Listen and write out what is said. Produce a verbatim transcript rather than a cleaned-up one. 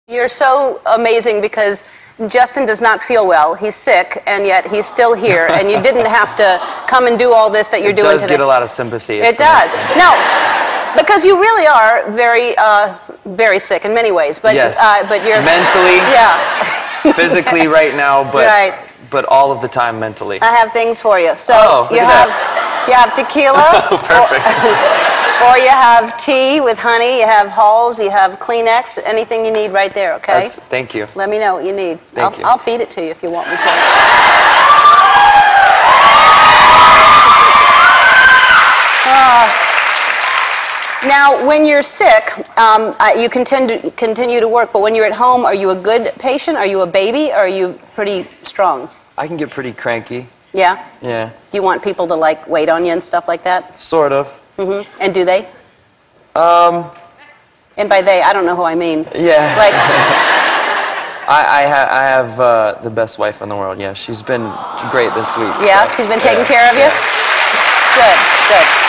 You're so amazing because Justin does not feel well. He's sick, and yet he's still here, and you didn't have to come and do all this that you're it doing today. It today. does get a lot of sympathy. It does. No, because you really are very, uh, very sick in many ways. But, yes. uh, but you're... Mentally, yeah. physically right now, but, right. but all of the time mentally. I have things for you. So oh, you have, you have tequila. Oh, perfect. Or, or you have tea with honey, you have Halls, you have Kleenex, anything you need right there, okay? That's, thank you. Let me know what you need. Thank I'll, you. I'll feed it to you if you want me to. uh, now, when you're sick, um, uh, you continue, continue to work, but when you're at home, are you a good patient? Are you a baby? Or are you pretty strong? I can get pretty cranky. Yeah? Yeah. Do you want people to, like, wait on you and stuff like that? Sort of. Mm-hmm. And do they? Um... And by they, I don't know who I mean. Yeah. Like, I, I, ha I have uh, the best wife in the world, yeah. She's been great this week. yeah, so, she's been taking yeah. care of you? Yeah. Good, good.